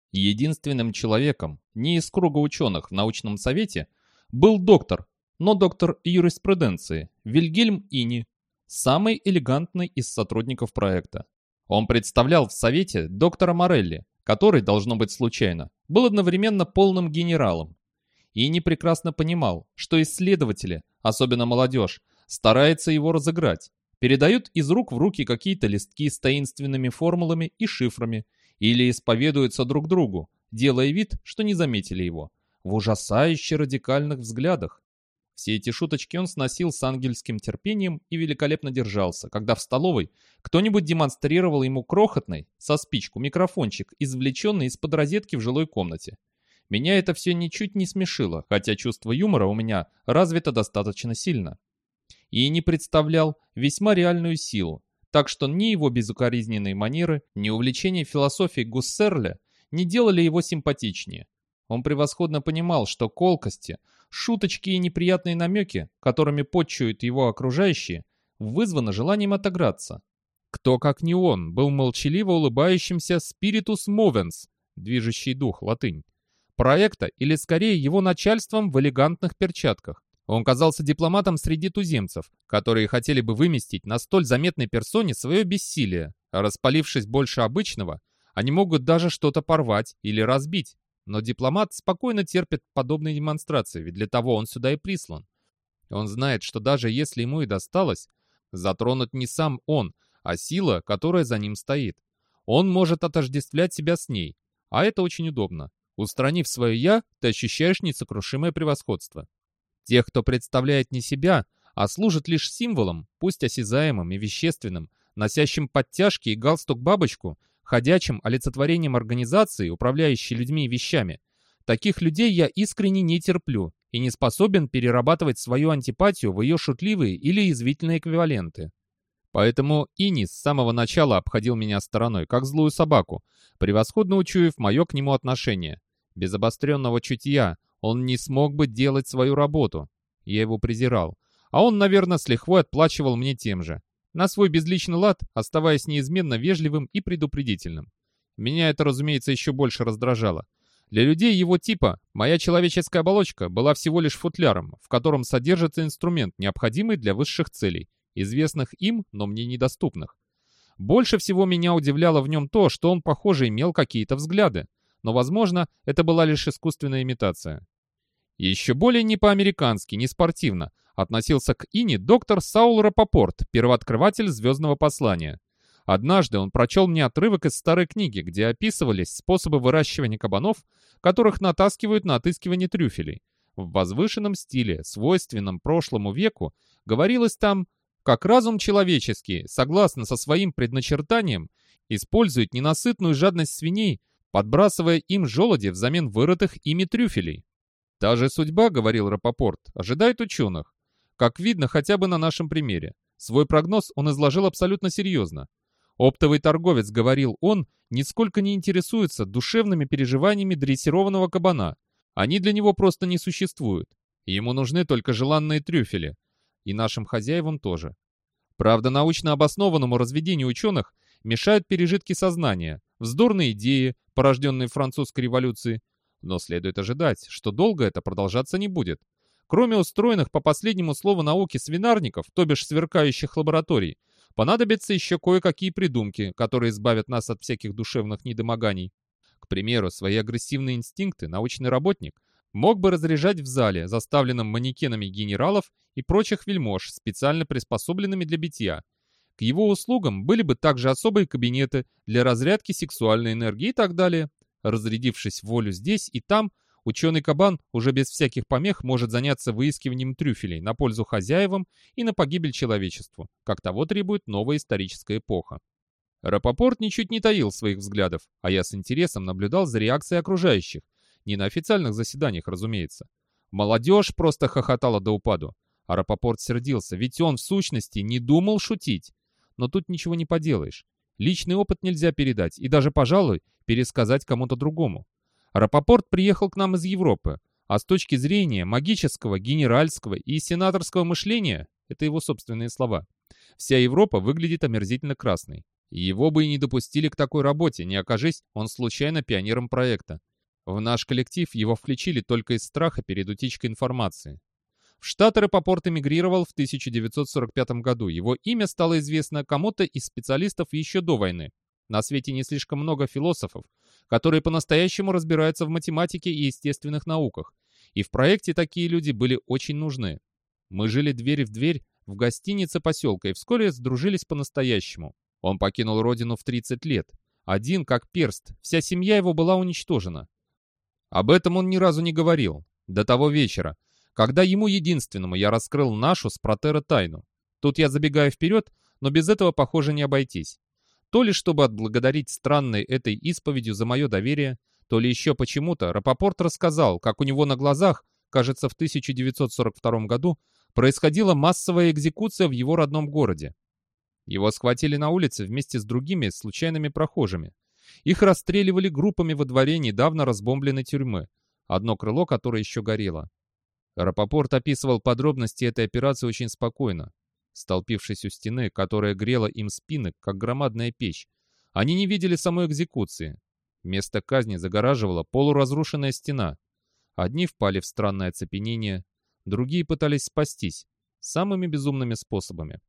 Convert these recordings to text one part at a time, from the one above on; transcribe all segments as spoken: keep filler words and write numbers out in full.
Единственным человеком, не из круга ученых в научном совете, был доктор, но доктор юриспруденции Вильгельм Ини, самый элегантный из сотрудников проекта. Он представлял в совете доктора Морелли, который, должно быть случайно, был одновременно полным генералом. Ини прекрасно понимал, что исследователи, особенно молодежь, стараются его разыграть, передают из рук в руки какие-то листки с таинственными формулами и шифрами, или исповедуются друг другу, делая вид, что не заметили его, в ужасающе радикальных взглядах. Все эти шуточки он сносил с ангельским терпением и великолепно держался, когда в столовой кто-нибудь демонстрировал ему крохотный, со спичку, микрофончик, извлеченный из-под розетки в жилой комнате. Меня это все ничуть не смешило, хотя чувство юмора у меня развито достаточно сильно. И не представлял весьма реальную силу, так что ни его безукоризненные манеры, ни увлечение философией Гуссерля не делали его симпатичнее. Он превосходно понимал, что колкости, шуточки и неприятные намеки, которыми подчуют его окружающие, вызваны желанием отыграться. Кто, как не он, был молчаливо улыбающимся «spiritus movens», движущий дух, латынь, проекта, или скорее его начальством в элегантных перчатках. Он казался дипломатом среди туземцев, которые хотели бы выместить на столь заметной персоне свое бессилие, а распалившись больше обычного, они могут даже что-то порвать или разбить. Но дипломат спокойно терпит подобные демонстрации, ведь для того он сюда и прислан. Он знает, что даже если ему и досталось, затронут не сам он, а сила, которая за ним стоит. Он может отождествлять себя с ней, а это очень удобно. Устранив свое «я», ты ощущаешь несокрушимое превосходство. Тех, кто представляет не себя, а служит лишь символом, пусть осязаемым и вещественным, носящим подтяжки и галстук-бабочку, ходячим олицетворением организации, управляющей людьми и вещами. Таких людей я искренне не терплю и не способен перерабатывать свою антипатию в ее шутливые или язвительные эквиваленты. Поэтому Ини с самого начала обходил меня стороной, как злую собаку, превосходно учуяв мое к нему отношение. Без обостренного чутья он не смог бы делать свою работу. Я его презирал. А он, наверное, с лихвой отплачивал мне тем же. На свой безличный лад, оставаясь неизменно вежливым и предупредительным. Меня это, разумеется, еще больше раздражало. Для людей его типа моя человеческая оболочка была всего лишь футляром, в котором содержится инструмент, необходимый для высших целей, известных им, но мне недоступных. Больше всего меня удивляло в нем то, что он, похоже, имел какие-то взгляды. Но, возможно, это была лишь искусственная имитация. Еще более не по-американски, не спортивно относился к Ини доктор Саул Рапопорт, первооткрыватель «Звездного послания». Однажды он прочел мне отрывок из старой книги, где описывались способы выращивания кабанов, которых натаскивают на отыскивание трюфелей. В возвышенном стиле, свойственном прошлому веку, говорилось там, как разум человеческий, согласно со своим предначертанием, использует ненасытную жадность свиней, подбрасывая им желуди взамен вырытых ими трюфелей. Та же судьба, говорил Рапопорт, ожидает ученых. Как видно хотя бы на нашем примере. Свой прогноз он изложил абсолютно серьезно. Оптовый торговец, говорил он, нисколько не интересуется душевными переживаниями дрессированного кабана. Они для него просто не существуют. Ему нужны только желанные трюфели. И нашим хозяевам тоже. Правда, научно обоснованному разведению ученых мешают пережитки сознания, вздорные идеи, порожденные французской революцией. Но следует ожидать, что долго это продолжаться не будет. Кроме устроенных по последнему слову науки свинарников, то бишь сверкающих лабораторий, понадобятся еще кое-какие придумки, которые избавят нас от всяких душевных недомоганий. К примеру, свои агрессивные инстинкты научный работник мог бы разряжать в зале, заставленном манекенами генералов и прочих вельмож, специально приспособленными для битья. К его услугам были бы также особые кабинеты для разрядки сексуальной энергии и так далее. Разрядившись в волю здесь и там, ученый-кабан уже без всяких помех может заняться выискиванием трюфелей на пользу хозяевам и на погибель человечеству, как того требует новая историческая эпоха. Рапопорт ничуть не таил своих взглядов, а я с интересом наблюдал за реакцией окружающих, не на официальных заседаниях, разумеется. Молодежь просто хохотала до упаду, а Рапопорт сердился, ведь он в сущности не думал шутить. Но тут ничего не поделаешь. Личный опыт нельзя передать и даже, пожалуй, пересказать кому-то другому. Рапопорт приехал к нам из Европы, а с точки зрения магического, генеральского и сенаторского мышления, это его собственные слова, вся Европа выглядит омерзительно красной. Его бы и не допустили к такой работе, не окажись он случайно пионером проекта. В наш коллектив его включили только из страха перед утечкой информации. В Штаты Рапопорт эмигрировал в тысяча девятьсот сорок пятом году. Его имя стало известно кому-то из специалистов еще до войны. На свете не слишком много философов, которые по-настоящему разбираются в математике и естественных науках. И в проекте такие люди были очень нужны. Мы жили дверь в дверь в гостинице поселка и вскоре сдружились по-настоящему. Он покинул родину в тридцать лет. Один, как перст, вся семья его была уничтожена. Об этом он ни разу не говорил. До того вечера, когда ему единственному я раскрыл нашу с Протеро тайну. Тут я забегаю вперед, но без этого, похоже, не обойтись. То ли чтобы отблагодарить странной этой исповедью за мое доверие, то ли еще почему-то Рапопорт рассказал, как у него на глазах, кажется, в тысяча девятьсот сорок втором году, происходила массовая экзекуция в его родном городе. Его схватили на улице вместе с другими случайными прохожими. Их расстреливали группами во дворе недавно разбомбленной тюрьмы, одно крыло которой еще горело. Рапопорт описывал подробности этой операции очень спокойно. Столпившись у стены, которая грела им спины, как громадная печь, они не видели самой экзекуции. Место казни загораживала полуразрушенная стена. Одни впали в странное оцепенение, другие пытались спастись самыми безумными способами.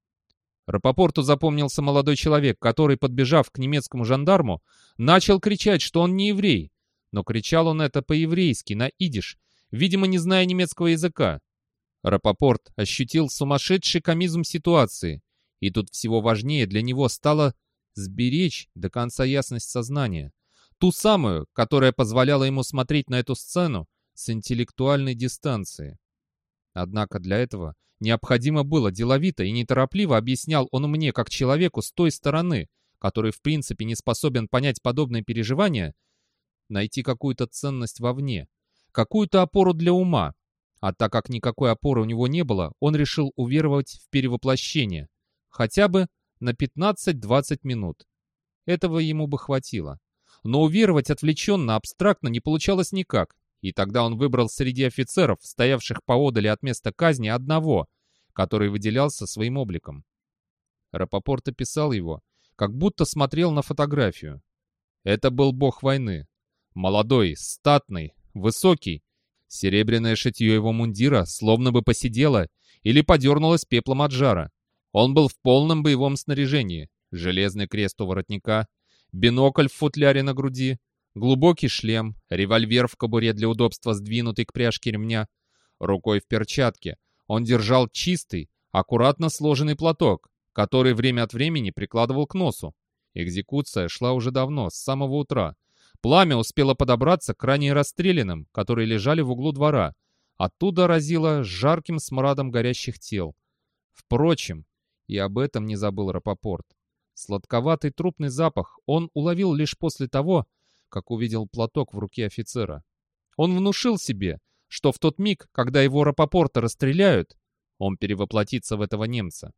Рапопорту запомнился молодой человек, который, подбежав к немецкому жандарму, начал кричать, что он не еврей. Но кричал он это по-еврейски, на идиш, видимо, не зная немецкого языка. Рапопорт ощутил сумасшедший комизм ситуации, и тут всего важнее для него стало сберечь до конца ясность сознания. Ту самую, которая позволяла ему смотреть на эту сцену с интеллектуальной дистанции. Однако для этого необходимо было деловито и неторопливо, объяснял он мне, как человеку с той стороны, который в принципе не способен понять подобные переживания, найти какую-то ценность вовне, какую-то опору для ума. А так как никакой опоры у него не было, он решил уверовать в перевоплощение, хотя бы на пятнадцать-двадцать минут. Этого ему бы хватило. Но уверовать отвлеченно, абстрактно не получалось никак. И тогда он выбрал среди офицеров, стоявших поодали от места казни, одного, который выделялся своим обликом. Рапопорт описал его, как будто смотрел на фотографию. Это был бог войны. Молодой, статный, высокий. Серебряное шитье его мундира словно бы посидело или подернулось пеплом от жара. Он был в полном боевом снаряжении. Железный крест у воротника, бинокль в футляре на груди, глубокий шлем, револьвер в кобуре для удобства сдвинутый к пряжке ремня. Рукой в перчатке он держал чистый, аккуратно сложенный платок, который время от времени прикладывал к носу. Экзекуция шла уже давно, с самого утра. Пламя успело подобраться к ранее расстрелянным, которые лежали в углу двора. Оттуда разило жарким смрадом горящих тел. Впрочем, и об этом не забыл Рапопорт. Сладковатый трупный запах он уловил лишь после того, как увидел платок в руке офицера. Он внушил себе, что в тот миг, когда его Рапопорта расстреляют, он перевоплотится в этого немца.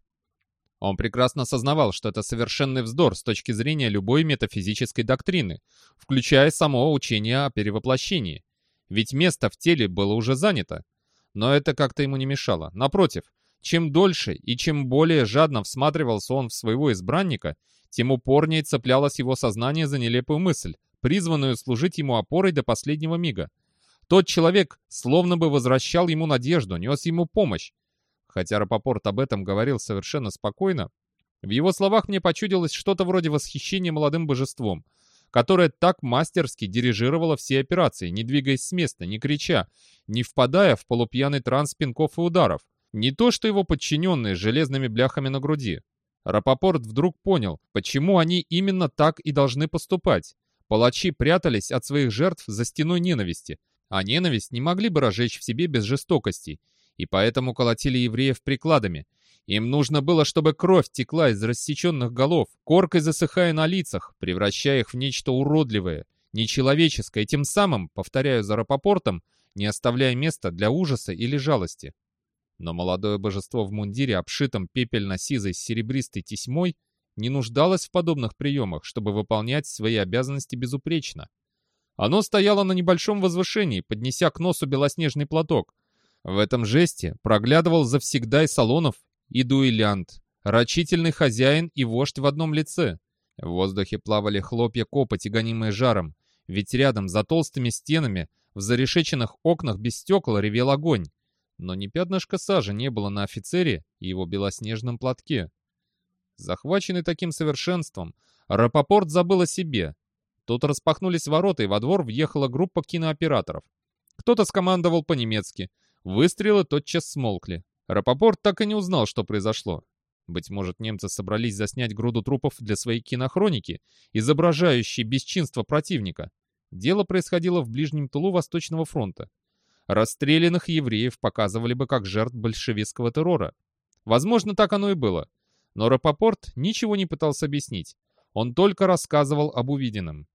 Он прекрасно осознавал, что это совершенный вздор с точки зрения любой метафизической доктрины, включая само учение о перевоплощении. Ведь место в теле было уже занято. Но это как-то ему не мешало. Напротив, чем дольше и чем более жадно всматривался он в своего избранника, тем упорнее цеплялось его сознание за нелепую мысль, призванную служить ему опорой до последнего мига. Тот человек словно бы возвращал ему надежду, нес ему помощь. Хотя Рапопорт об этом говорил совершенно спокойно, в его словах мне почудилось что-то вроде восхищения молодым божеством, которое так мастерски дирижировало все операции, не двигаясь с места, не крича, не впадая в полупьяный транс пинков и ударов. Не то что его подчиненные с железными бляхами на груди. Рапопорт вдруг понял, почему они именно так и должны поступать. Палачи прятались от своих жертв за стеной ненависти, а ненависть не могли бы разжечь в себе без жестокости, и поэтому колотили евреев прикладами. Им нужно было, чтобы кровь текла из рассеченных голов, коркой засыхая на лицах, превращая их в нечто уродливое, нечеловеческое, тем самым, повторяю за Рапопортом, не оставляя места для ужаса или жалости. Но молодое божество в мундире, обшитом пепельно-сизой с серебристой тесьмой, не нуждалось в подобных приемах, чтобы выполнять свои обязанности безупречно. Оно стояло на небольшом возвышении, поднеся к носу белоснежный платок. В этом жесте проглядывал завсегдай салонов и дуэлянт, рачительный хозяин и вождь в одном лице. В воздухе плавали хлопья копоти, гонимые жаром, ведь рядом, за толстыми стенами, в зарешеченных окнах без стекол ревел огонь. Но ни пятнышка сажи не было на офицере и его белоснежном платке. Захваченный таким совершенством, Рапопорт забыл о себе. Тут распахнулись ворота, и во двор въехала группа кинооператоров. Кто-то скомандовал по-немецки. Выстрелы тотчас смолкли. Рапопорт так и не узнал, что произошло. Быть может, немцы собрались заснять груду трупов для своей кинохроники, изображающей бесчинство противника. Дело происходило в ближнем тылу Восточного фронта. Расстрелянных евреев показывали бы как жертв большевистского террора. Возможно, так оно и было. Но Рапопорт ничего не пытался объяснить. Он только рассказывал об увиденном.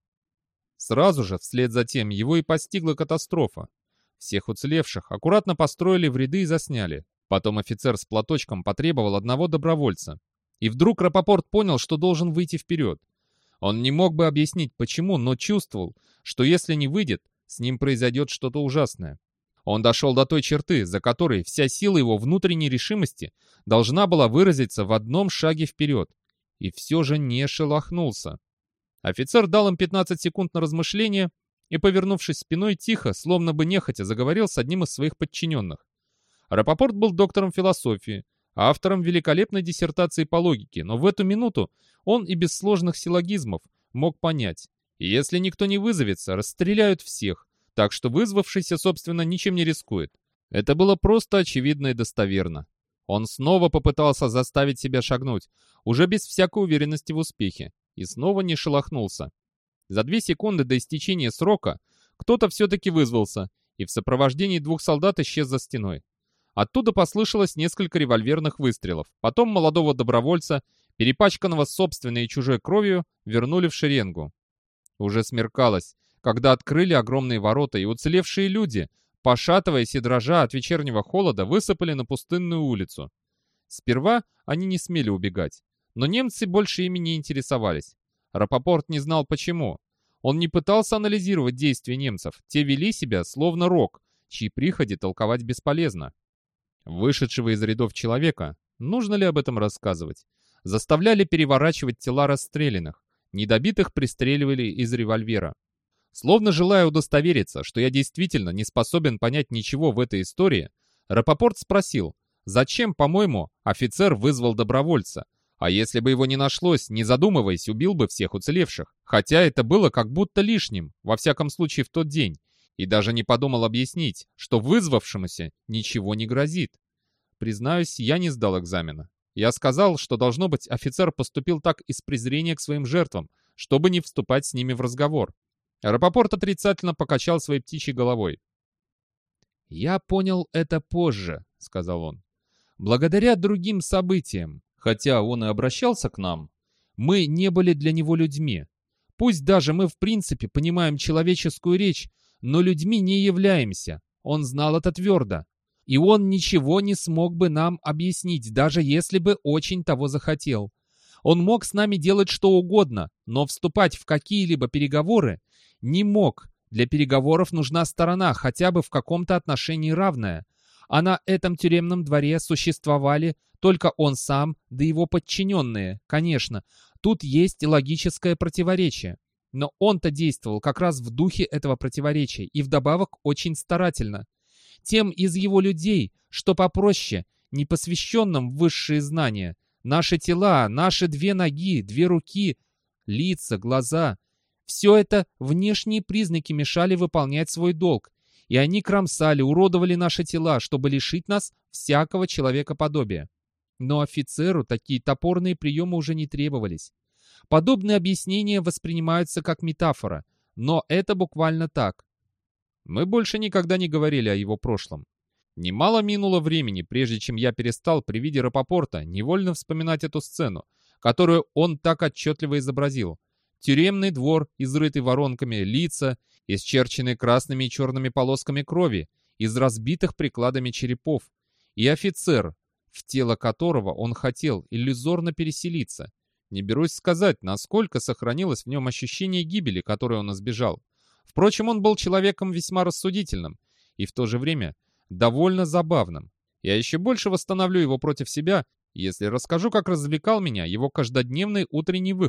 Сразу же, вслед за тем, его и постигла катастрофа. Всех уцелевших аккуратно построили в ряды и засняли. Потом офицер с платочком потребовал одного добровольца. И вдруг Рапопорт понял, что должен выйти вперед. Он не мог бы объяснить, почему, но чувствовал, что если не выйдет, с ним произойдет что-то ужасное. Он дошел до той черты, за которой вся сила его внутренней решимости должна была выразиться в одном шаге вперед. И все же не шелохнулся. Офицер дал им пятнадцать секунд на размышление и, повернувшись спиной, тихо, словно бы нехотя, заговорил с одним из своих подчиненных. Рапопорт был доктором философии, автором великолепной диссертации по логике, но в эту минуту он и без сложных силлогизмов мог понять: если никто не вызовется, расстреляют всех, так что вызвавшийся, собственно, ничем не рискует. Это было просто очевидно и достоверно. Он снова попытался заставить себя шагнуть, уже без всякой уверенности в успехе, и снова не шелохнулся. За две секунды до истечения срока кто-то все-таки вызвался, и в сопровождении двух солдат исчез за стеной. Оттуда послышалось несколько револьверных выстрелов. Потом молодого добровольца, перепачканного собственной и чужой кровью, вернули в шеренгу. Уже смеркалось, когда открыли огромные ворота, и уцелевшие люди, пошатываясь и дрожа от вечернего холода, высыпали на пустынную улицу. Сперва они не смели убегать, но немцы больше ими не интересовались. Рапопорт не знал почему. Он не пытался анализировать действия немцев, те вели себя словно рок, чьи приходи толковать бесполезно. Вышедшего из рядов человека, нужно ли об этом рассказывать, заставляли переворачивать тела расстрелянных, недобитых пристреливали из револьвера. Словно желая удостовериться, что я действительно не способен понять ничего в этой истории, Рапопорт спросил, зачем, по-моему, офицер вызвал добровольца, а если бы его не нашлось, не задумываясь, убил бы всех уцелевших, хотя это было как будто лишним, во всяком случае в тот день, и даже не подумал объяснить, что вызвавшемуся ничего не грозит. Признаюсь, я не сдал экзамена. Я сказал, что, должно быть, офицер поступил так из презрения к своим жертвам, чтобы не вступать с ними в разговор. Рапопорт отрицательно покачал своей птичьей головой. «Я понял это позже», — сказал он. «Благодаря другим событиям, хотя он и обращался к нам, мы не были для него людьми. Пусть даже мы в принципе понимаем человеческую речь, но людьми не являемся. Он знал это твердо. И он ничего не смог бы нам объяснить, даже если бы очень того захотел. Он мог с нами делать что угодно, но вступать в какие-либо переговоры не мог. Для переговоров нужна сторона, хотя бы в каком-то отношении равная. А на этом тюремном дворе существовали только он сам, да его подчиненные. Конечно, тут есть и логическое противоречие. Но он-то действовал как раз в духе этого противоречия и вдобавок очень старательно. Тем из его людей, что попроще, непосвященным в высшие знания, наши тела, наши две ноги, две руки, лица, глаза — все это внешние признаки мешали выполнять свой долг, и они кромсали, уродовали наши тела, чтобы лишить нас всякого человекоподобия. Но офицеру такие топорные приемы уже не требовались. Подобные объяснения воспринимаются как метафора, но это буквально так. Мы больше никогда не говорили о его прошлом. Немало минуло времени, прежде чем я перестал при виде Рапопорта невольно вспоминать эту сцену, которую он так отчетливо изобразил. Тюремный двор, изрытый воронками, лица, исчерченные красными и черными полосками крови, из разбитых прикладами черепов, и офицер, в тело которого он хотел иллюзорно переселиться. Не берусь сказать, насколько сохранилось в нем ощущение гибели, которой он избежал. Впрочем, он был человеком весьма рассудительным и в то же время довольно забавным. Я еще больше восстановлю его против себя, если расскажу, как развлекал меня его каждодневный утренний выход,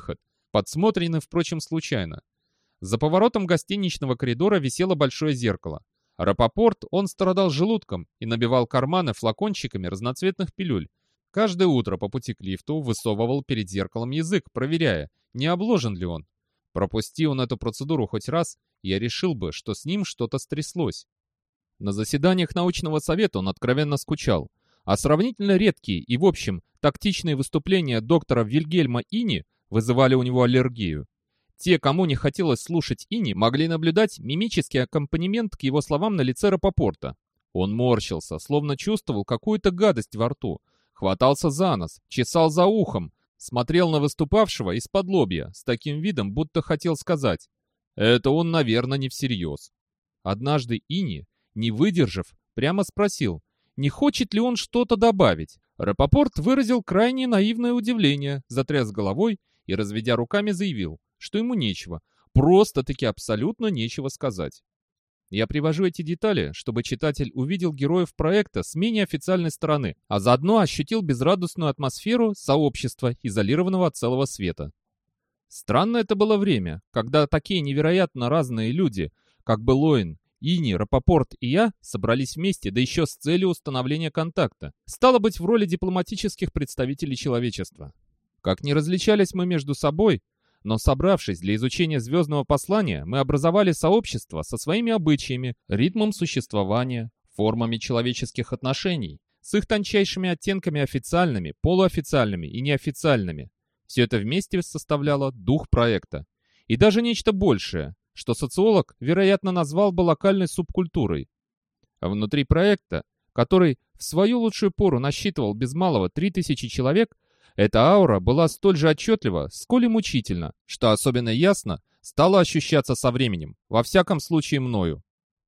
подсмотрены, впрочем, случайно. За поворотом гостиничного коридора висело большое зеркало. Рапопорт, он страдал желудком и набивал карманы флакончиками разноцветных пилюль. Каждое утро по пути к лифту высовывал перед зеркалом язык, проверяя, не обложен ли он. Пропусти он эту процедуру хоть раз, я решил бы, что с ним что-то стряслось. На заседаниях научного совета он откровенно скучал, а сравнительно редкие и, в общем, тактичные выступления доктора Вильгельма Ини вызывали у него аллергию. Те, кому не хотелось слушать Ини, могли наблюдать мимический аккомпанемент к его словам на лице Рапопорта. Он морщился, словно чувствовал какую-то гадость во рту, хватался за нос, чесал за ухом, смотрел на выступавшего из-под лобья с таким видом, будто хотел сказать: «Это он, наверное, не всерьез». Однажды Ини, не выдержав, прямо спросил, не хочет ли он что-то добавить. Рапопорт выразил крайне наивное удивление, затряс головой и, разведя руками, заявил, что ему нечего, просто-таки абсолютно нечего сказать. Я привожу эти детали, чтобы читатель увидел героев проекта с менее официальной стороны, а заодно ощутил безрадостную атмосферу сообщества, изолированного от целого света. Странно это было время, когда такие невероятно разные люди, как Белоин, Ини, Рапопорт и я, собрались вместе, да еще с целью установления контакта. Стало быть, в роли дипломатических представителей человечества. Как ни различались мы между собой, но собравшись для изучения звездного послания, мы образовали сообщество со своими обычаями, ритмом существования, формами человеческих отношений, с их тончайшими оттенками официальными, полуофициальными и неофициальными. Все это вместе составляло дух проекта. И даже нечто большее, что социолог, вероятно, назвал бы локальной субкультурой. А внутри проекта, который в свою лучшую пору насчитывал без малого три тысячи человек, эта аура была столь же отчетлива, сколь и мучительна, что особенно ясно стало ощущаться со временем, во всяком случае мною.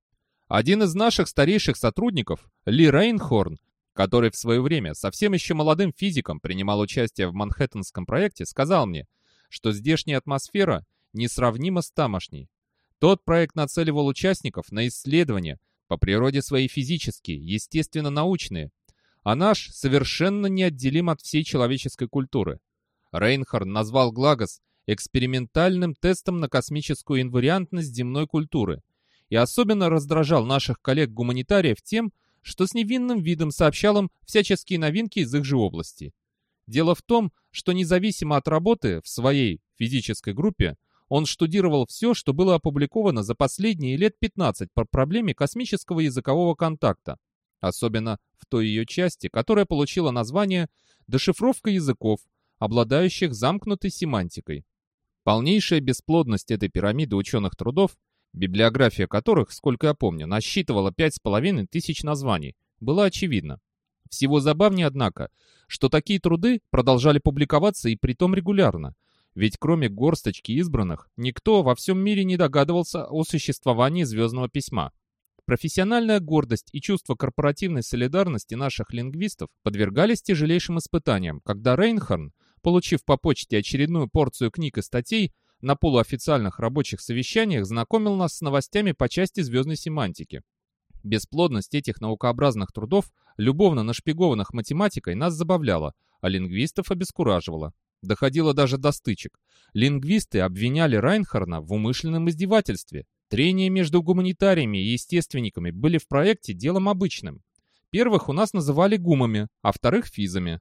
Один из наших старейших сотрудников, Ли Рейнхорн, который в свое время совсем еще молодым физиком принимал участие в Манхэттенском проекте, сказал мне, что здешняя атмосфера несравнима с тамошней. Тот проект нацеливал участников на исследования, по природе своей физические, естественно-научные, а наш совершенно неотделим от всей человеческой культуры. Рейнхорн назвал Глагос экспериментальным тестом на космическую инвариантность земной культуры и особенно раздражал наших коллег-гуманитариев тем, что с невинным видом сообщал им всяческие новинки из их же области. Дело в том, что независимо от работы в своей физической группе, он штудировал все, что было опубликовано за последние лет пятнадцать по проблеме космического языкового контакта, особенно в той ее части, которая получила название «Дешифровка языков, обладающих замкнутой семантикой». Полнейшая бесплодность этой пирамиды ученых трудов, библиография которых, сколько я помню, насчитывала пять с половиной тысяч названий, была очевидна. Всего забавнее, однако, что такие труды продолжали публиковаться и притом регулярно, ведь кроме горсточки избранных, никто во всем мире не догадывался о существовании звездного письма. Профессиональная гордость и чувство корпоративной солидарности наших лингвистов подвергались тяжелейшим испытаниям, когда Рейнхорн, получив по почте очередную порцию книг и статей, на полуофициальных рабочих совещаниях знакомил нас с новостями по части звездной семантики. Бесплодность этих наукообразных трудов, любовно нашпигованных математикой, нас забавляла, а лингвистов обескураживала. Доходило даже до стычек. Лингвисты обвиняли Рейнхорна в умышленном издевательстве. Трения между гуманитариями и естественниками были в проекте делом обычным. Первых у нас называли гумами, а вторых физами.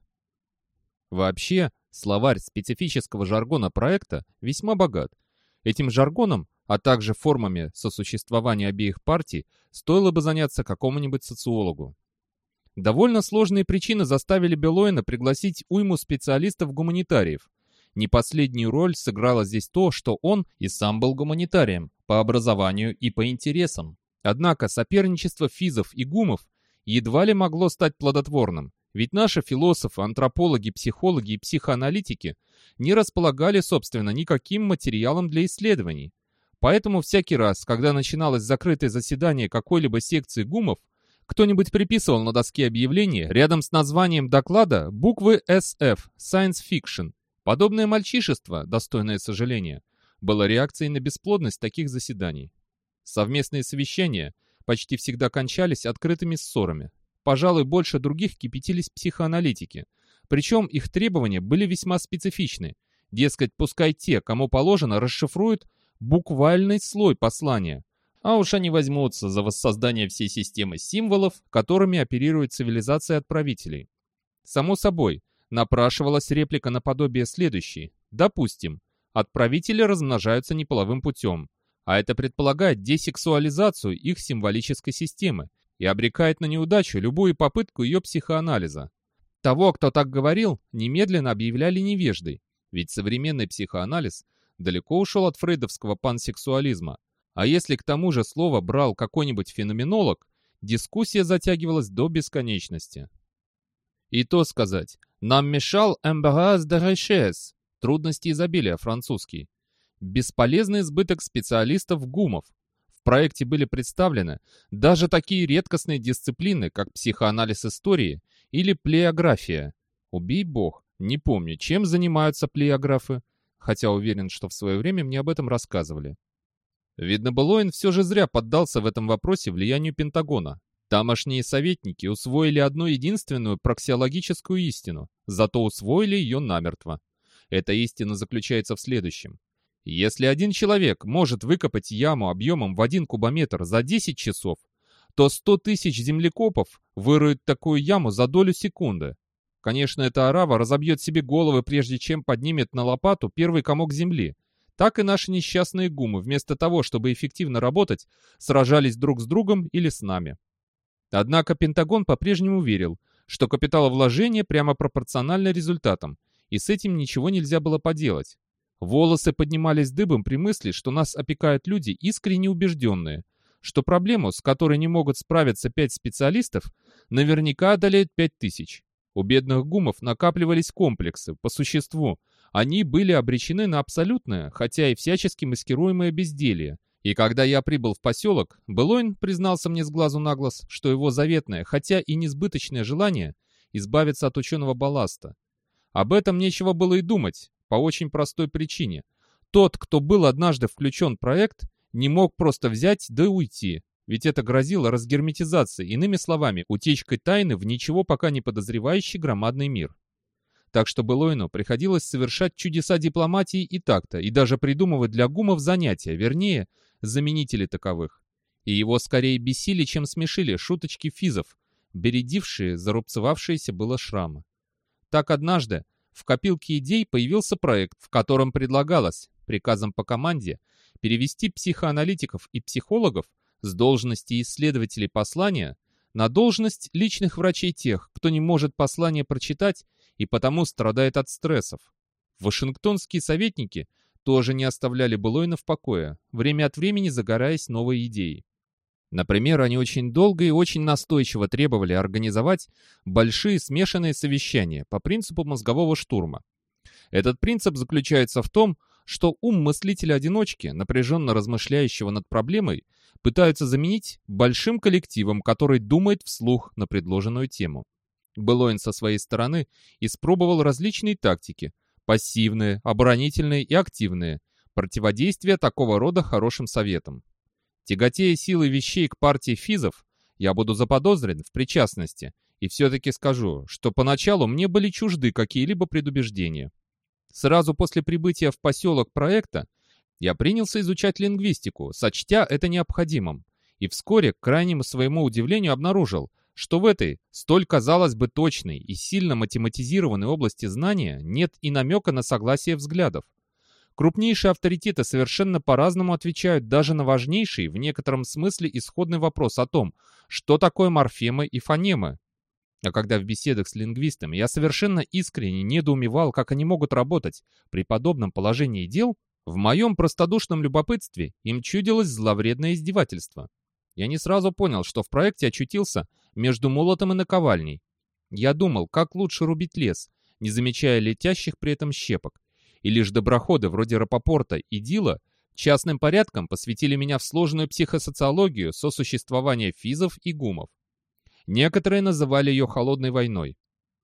Вообще, словарь специфического жаргона проекта весьма богат. Этим жаргоном, а также формами сосуществования обеих партий, стоило бы заняться какому-нибудь социологу. Довольно сложные причины заставили Белоина пригласить уйму специалистов-гуманитариев. Не последнюю роль сыграло здесь то, что он и сам был гуманитарием, по образованию и по интересам. Однако соперничество физов и гумов едва ли могло стать плодотворным, ведь наши философы, антропологи, психологи и психоаналитики не располагали, собственно, никаким материалом для исследований. Поэтому всякий раз, когда начиналось закрытое заседание какой-либо секции гумов, кто-нибудь приписывал на доске объявлений рядом с названием доклада буквы эс эф – Science Fiction. Подобное мальчишество, достойное сожаления, было реакцией на бесплодность таких заседаний. Совместные совещания почти всегда кончались открытыми ссорами. Пожалуй, больше других кипятились психоаналитики. Причем их требования были весьма специфичны. Дескать, пускай те, кому положено, расшифруют буквальный слой послания. А уж они возьмутся за воссоздание всей системы символов, которыми оперирует цивилизация отправителей. Само собой, напрашивалась реплика наподобие следующей. Допустим, отправители размножаются неполовым путем, а это предполагает десексуализацию их символической системы и обрекает на неудачу любую попытку ее психоанализа. Того, кто так говорил, немедленно объявляли невеждой, ведь современный психоанализ далеко ушел от фрейдовского пансексуализма, а если к тому же слово брал какой-нибудь феноменолог, дискуссия затягивалась до бесконечности. И то сказать, нам мешал embarras de richesse, трудности изобилия французский, бесполезный избыток специалистов-гумов. В проекте были представлены даже такие редкостные дисциплины, как психоанализ истории или плеография. Убей бог, не помню, чем занимаются плеографы, хотя уверен, что в свое время мне об этом рассказывали. Видно, Белойн все же зря поддался в этом вопросе влиянию Пентагона. Тамошние советники усвоили одну единственную проксиологическую истину, зато усвоили ее намертво. Эта истина заключается в следующем. Если один человек может выкопать яму объемом в один кубометр за десять часов, то сто тысяч землекопов выроют такую яму за долю секунды. Конечно, эта орава разобьет себе головы, прежде чем поднимет на лопату первый комок земли. Так и наши несчастные гумы, вместо того, чтобы эффективно работать, сражались друг с другом или с нами. Однако Пентагон по-прежнему верил, что капиталовложение прямо пропорционально результатам, и с этим ничего нельзя было поделать. Волосы поднимались дыбом при мысли, что нас опекают люди, искренне убежденные, что проблему, с которой не могут справиться пять специалистов, наверняка одолеют пять тысяч. У бедных гумов накапливались комплексы, по существу. Они были обречены на абсолютное, хотя и всячески маскируемое безделье. И когда я прибыл в поселок, Белойн признался мне с глазу на глаз, что его заветное, хотя и несбыточное желание избавиться от ученого балласта. Об этом нечего было и думать, по очень простой причине. Тот, кто был однажды включен в проект, не мог просто взять да уйти, ведь это грозило разгерметизацией, иными словами, утечкой тайны в ничего пока не подозревающий громадный мир. Так что Белойну приходилось совершать чудеса дипломатии и такта, и даже придумывать для гумов занятия, вернее, заменители таковых. И его скорее бесили, чем смешили шуточки физов, бередившие зарубцевавшиеся было шрамы. Так однажды в копилке идей появился проект, в котором предлагалось, приказом по команде, перевести психоаналитиков и психологов с должности исследователей послания на должность личных врачей тех, кто не может послание прочитать и потому страдает от стрессов. Вашингтонские советники тоже не оставляли Белойна в покое, время от времени загораясь новой идеей. Например, они очень долго и очень настойчиво требовали организовать большие смешанные совещания по принципу мозгового штурма. Этот принцип заключается в том, что ум мыслителя-одиночки, напряженно размышляющего над проблемой, пытаются заменить большим коллективом, который думает вслух на предложенную тему. Белойн со своей стороны испробовал различные тактики – пассивные, оборонительные и активные, противодействия такого рода хорошим советам. Тяготея силой вещей к партии физов, я буду заподозрен в причастности, и все-таки скажу, что поначалу мне были чужды какие-либо предубеждения. Сразу после прибытия в поселок проекта я принялся изучать лингвистику, сочтя это необходимым, и вскоре, к крайнему своему удивлению, обнаружил, что в этой, столь казалось бы точной и сильно математизированной области знания нет и намека на согласие взглядов. Крупнейшие авторитеты совершенно по-разному отвечают даже на важнейший, в некотором смысле, исходный вопрос о том, что такое морфемы и фонемы. А когда в беседах с лингвистами я совершенно искренне недоумевал, как они могут работать при подобном положении дел, в моем простодушном любопытстве им чудилось зловредное издевательство. Я не сразу понял, что в проекте очутился между молотом и наковальней. Я думал, как лучше рубить лес, не замечая летящих при этом щепок. И лишь доброходы вроде Рапопорта и Дила частным порядком посвятили меня в сложную психосоциологию сосуществования физов и гумов. Некоторые называли ее холодной войной.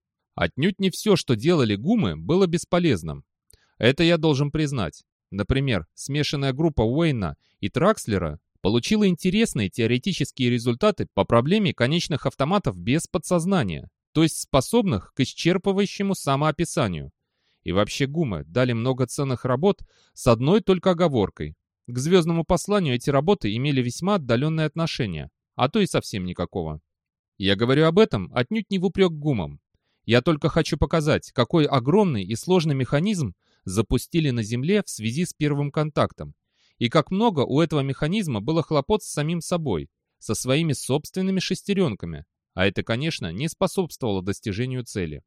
Отнюдь не все, что делали гумы, было бесполезным. Это я должен признать. Например, смешанная группа Уэйна и Тракслера получила интересные теоретические результаты по проблеме конечных автоматов без подсознания, то есть способных к исчерпывающему самоописанию. И вообще гумы дали много ценных работ с одной только оговоркой. К звездному посланию эти работы имели весьма отдаленное отношение, а то и совсем никакого. Я говорю об этом отнюдь не в упрек гумам. Я только хочу показать, какой огромный и сложный механизм запустили на Земле в связи с первым контактом, и как много у этого механизма было хлопот с самим собой, со своими собственными шестеренками, а это, конечно, не способствовало достижению цели.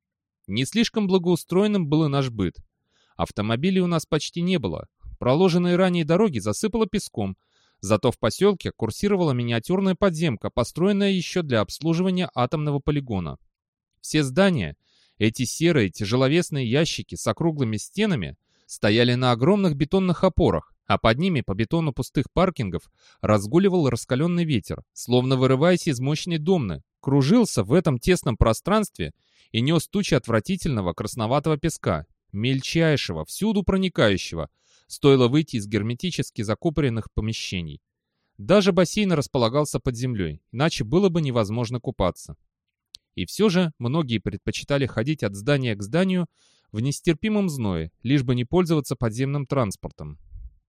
Не слишком благоустроенным был и наш быт. Автомобилей у нас почти не было, проложенные ранее дороги засыпало песком, зато в поселке курсировала миниатюрная подземка, построенная еще для обслуживания атомного полигона. Все здания, эти серые тяжеловесные ящики с округлыми стенами, стояли на огромных бетонных опорах, а под ними по бетону пустых паркингов разгуливал раскаленный ветер, словно вырываясь из мощной домны, кружился в этом тесном пространстве и нес тучи отвратительного красноватого песка, мельчайшего, всюду проникающего, стоило выйти из герметически закупоренных помещений. Даже бассейн располагался под землей, иначе было бы невозможно купаться. И все же многие предпочитали ходить от здания к зданию в нестерпимом зное, лишь бы не пользоваться подземным транспортом.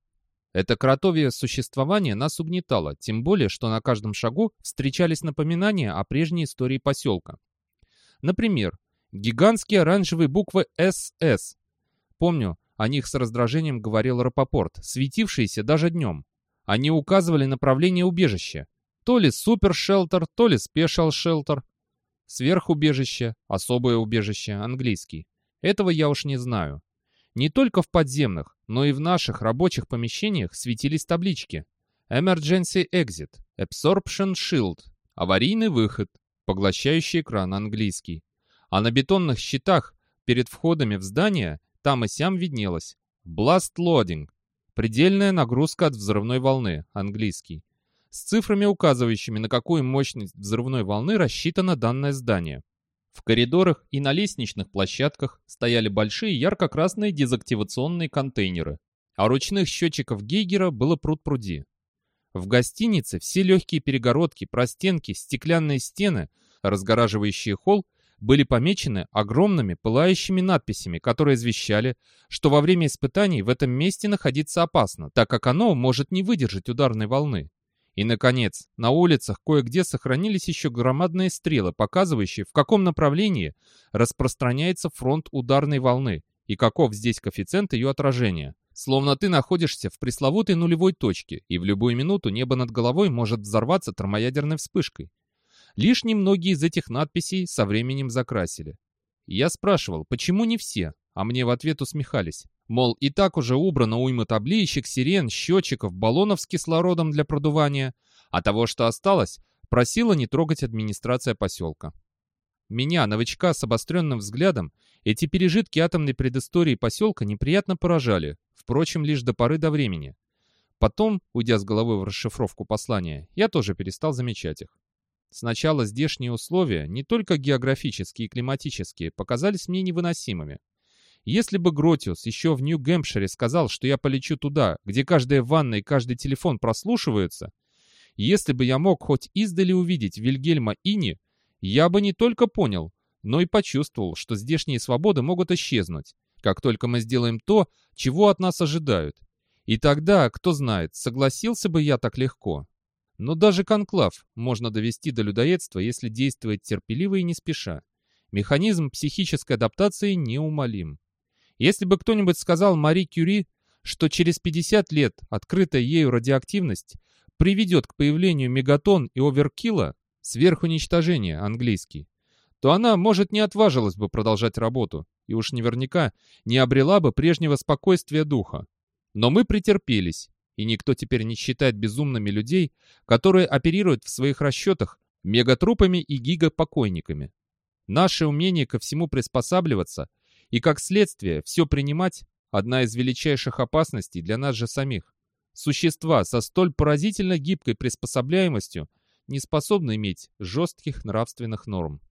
Это кротовье существование нас угнетало, тем более, что на каждом шагу встречались напоминания о прежней истории поселка. Например, гигантские оранжевые буквы эс эс. Помню, о них с раздражением говорил Рапопорт, светившиеся даже днем. Они указывали направление убежища. То ли супер-шелтер, то ли спешал-шелтер. Сверхубежище, особое убежище, английский. Этого я уж не знаю. Не только в подземных, но и в наших рабочих помещениях светились таблички. Emergency Exit, Absorption Shield, аварийный выход, поглощающий экран, английский. А на бетонных щитах перед входами в здание там и сям виднелось Blast Loading, предельная нагрузка от взрывной волны, английский, с цифрами, указывающими, на какую мощность взрывной волны рассчитано данное здание. В коридорах и на лестничных площадках стояли большие ярко-красные дезактивационные контейнеры, а ручных счетчиков Гейгера было пруд-пруди. В гостинице все легкие перегородки, простенки, стеклянные стены, разгораживающие холл, были помечены огромными пылающими надписями, которые извещали, что во время испытаний в этом месте находиться опасно, так как оно может не выдержать ударной волны. И, наконец, на улицах кое-где сохранились еще громадные стрелы, показывающие, в каком направлении распространяется фронт ударной волны и каков здесь коэффициент ее отражения. Словно ты находишься в пресловутой нулевой точке, и в любую минуту небо над головой может взорваться термоядерной вспышкой. Лишь немногие из этих надписей со временем закрасили. Я спрашивал, почему не все, а мне в ответ усмехались. Мол, и так уже убрано уйма табличек, сирен, счетчиков, баллонов с кислородом для продувания, а того, что осталось, просила не трогать администрация поселка. Меня, новичка с обостренным взглядом, эти пережитки атомной предыстории поселка неприятно поражали, впрочем, лишь до поры до времени. Потом, уйдя с головой в расшифровку послания, я тоже перестал замечать их. Сначала здешние условия, не только географические и климатические, показались мне невыносимыми. Если бы Гротиус еще в Нью-Гэмпшире сказал, что я полечу туда, где каждая ванна и каждый телефон прослушиваются, если бы я мог хоть издали увидеть Вильгельма Ини, я бы не только понял, но и почувствовал, что здешние свободы могут исчезнуть, как только мы сделаем то, чего от нас ожидают. И тогда, кто знает, согласился бы я так легко. Но даже конклав можно довести до людоедства, если действовать терпеливо и не спеша. Механизм психической адаптации неумолим. Если бы кто-нибудь сказал Мари Кюри, что через пятьдесят лет открытая ею радиоактивность приведет к появлению мегатон и оверкилла, сверхуничтожения, английский, то она, может, не отважилась бы продолжать работу и уж наверняка не обрела бы прежнего спокойствия духа. Но мы претерпелись, и никто теперь не считает безумными людей, которые оперируют в своих расчетах мегатрупами и гигапокойниками. Наше умение ко всему приспосабливаться и, как следствие, все принимать – одна из величайших опасностей для нас же самих. Существа со столь поразительно гибкой приспособляемостью не способны иметь жестких нравственных норм.